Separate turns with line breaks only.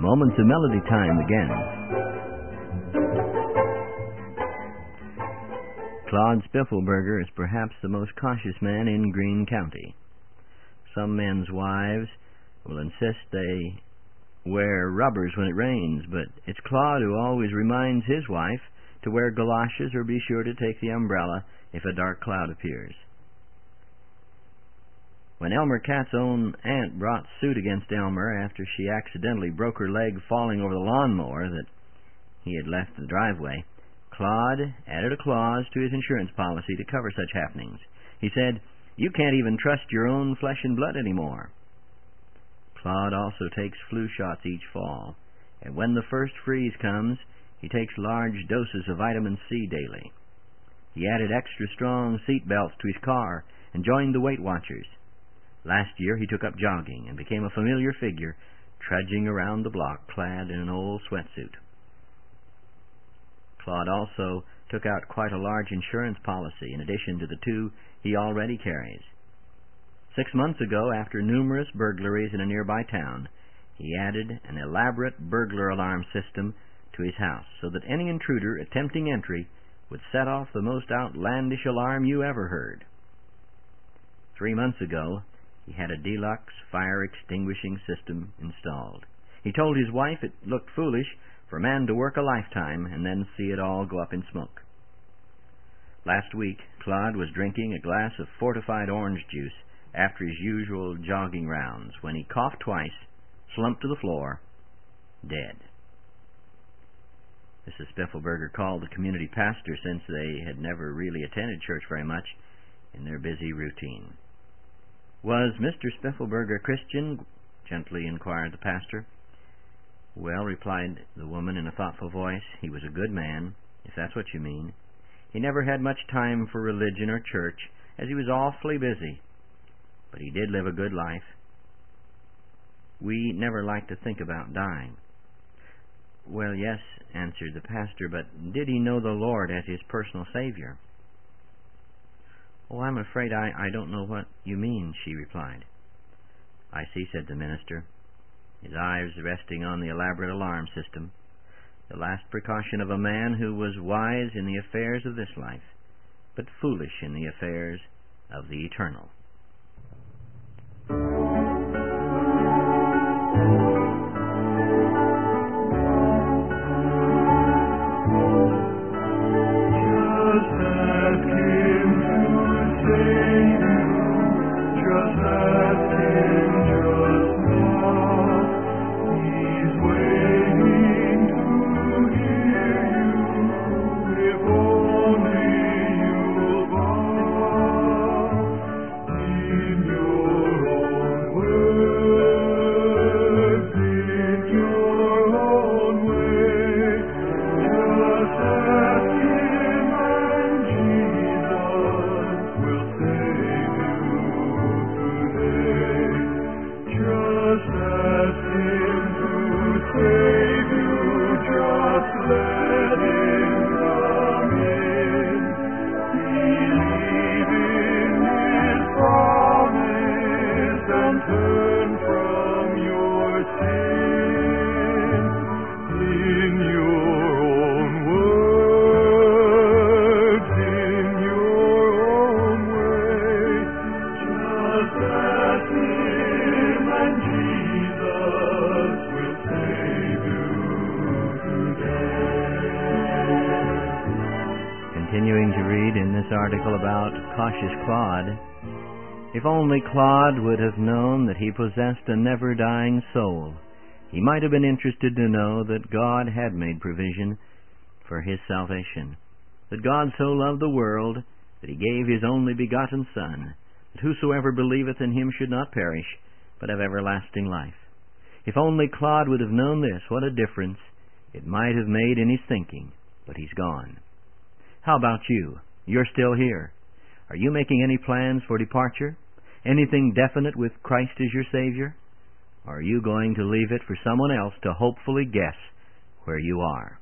moments of melody time again. Claude Spiffelberger is perhaps the most cautious man in Greene County. Some men's wives will insist they wear rubbers when it rains, but it's Claude who always reminds his wife to wear galoshes or be sure to take the umbrella if a dark cloud appears. When Elmer Catt's own aunt brought suit against Elmer after she accidentally broke her leg falling over the lawnmower that he had left in the driveway, Claude added a clause to his insurance policy to cover such happenings. He said, "You can't even trust your own flesh and blood anymore." Claude also takes flu shots each fall, and when the first freeze comes, he takes large doses of vitamin C daily. He added extra strong seat belts to his car and joined the Weight Watchers. Last year he took up jogging and became a familiar figure, trudging around the block clad in an old sweatsuit. Claude also took out quite a large insurance policy in addition to the two he already carries. 6 months ago, after numerous burglaries in a nearby town, he added an elaborate burglar alarm system to his house so that any intruder attempting entry would set off the most outlandish alarm you ever heard. 3 months ago, he had a deluxe fire extinguishing system installed. He told his wife it looked foolish for a man to work a lifetime and then see it all go up in smoke. Last week, Claude was drinking a glass of fortified orange juice after his usual jogging rounds when he coughed twice, slumped to the floor, dead. Mrs. Spiffelberger called the community pastor since they had never really attended church very much in their busy routine. "Was Mr. Spiffelberger a Christian?" gently inquired the pastor. "Well," replied the woman in a thoughtful voice, "he was a good man, if that's what you mean. He never had much time for religion or church, as he was awfully busy. But he did live a good life. We never like to think about dying." "Well, yes," answered the pastor, "but did he know the Lord as his personal Savior?" "Oh, I'm afraid I don't know what you mean," she replied. "I see," said the minister, his eyes resting on the elaborate alarm system, "the last precaution of a man who was wise in the affairs of this life, but foolish in the affairs of the eternal." Continuing to read in this article about cautious Claude, if only Claude would have known that he possessed a never-dying soul, he might have been interested to know that God had made provision for his salvation, that God so loved the world that he gave his only begotten Son, that whosoever believeth in him should not perish, but have everlasting life. If only Claude would have known this, what a difference it might have made in his thinking, but he's gone. How about you? You're still here. Are you making any plans for departure? Anything definite with Christ as your Savior? Or are you going to leave it for someone else to hopefully guess where you are?